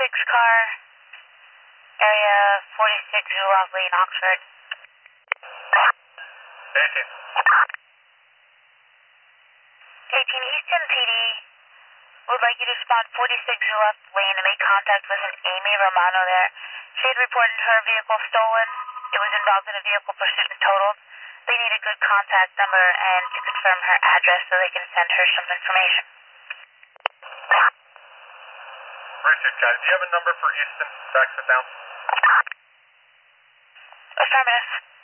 car, area 46 Zulauf Lane, Oxford. 18. 18 Easton PD would like you to respond 46 Zulauf Lane to make contact with an Amy Romano there. She had reported her vehicle stolen. It was involved in a vehicle pursuit and totaled. They need a good contact number and to confirm her address so they can send her some information. Richard, guys, do you have a number for Easton back to town? Affirmative.